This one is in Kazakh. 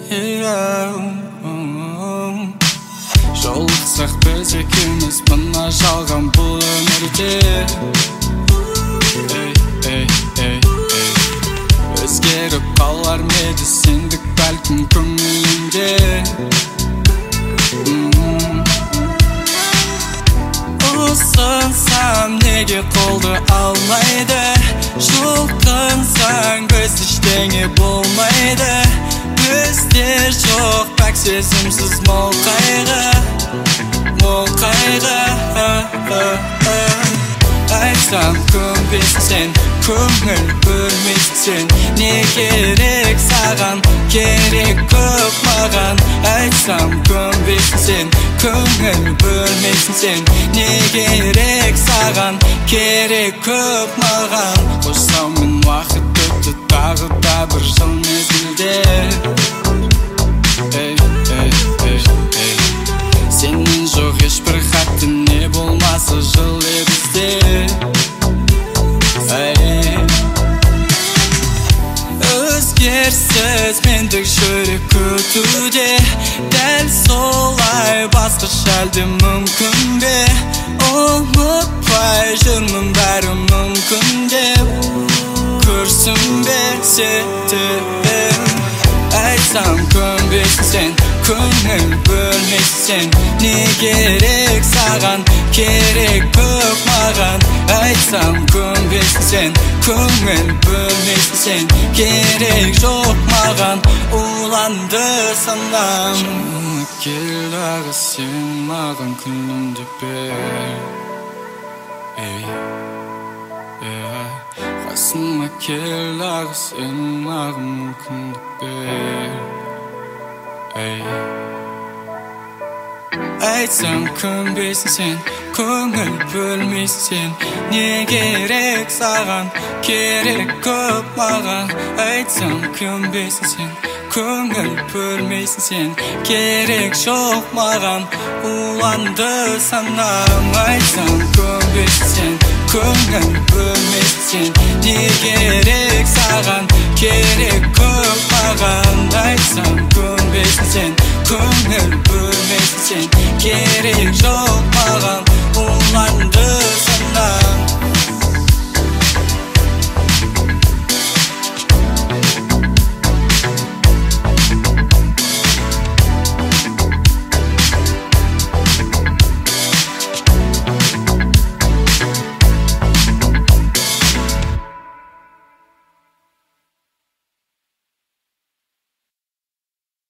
Жолықсақ біз екеуміз мына жалған бұл өмірде. Өзгеріп қалар ма еді сендік бәлкім көңіліңде. Ұсынсам неге қолды алмайды, жұлқынсаң біз ештеңе болмайды. Бізде жоқ пәк сезімсіз мол қайғы. Айтсам көнбейсің сен, көңіл бөлмейсің сен. Не керек саған, керек көп маған. Айтсам көнбейсің сен, көңіл бөлмейсің сен. Не керек саған, керек көп маған. Қойсаммен уақыт өтті тағы да бір жыл мезгілде. Сенен жоқ ешбір хатты, не болмаса жыл бізде. Өзгерсіз мендік жүрек өтуде. Дәл солай басқаша әлде мүмкін бе? Ұмытпай жүрмін бәрі мүмкін деп. Көрсінбе сен. Айтсам көнбейсің сен, көңіл бөлмейсің сен. Не керек саған, керек көп маған. Айтсам көнбейсің сен, көңіл бөлмейсің сен. Керек жоқ маған, уланды санам. Жаныма кел дағы сен маған күнімді бер. Қасыма кел ағы сен маған мүмкіндік бер. Айтсам көнбейсің сен, көңіл бөлмейсің сен. Не керек саған, керек көп маған. Айтсам көнбейсің сен, көңіл бөлмейсің сен. Керек жоқ маған, уланды санам. Айтсам көнбейсің сен, көңіл бөлмейсің сен. Не керек саған, керек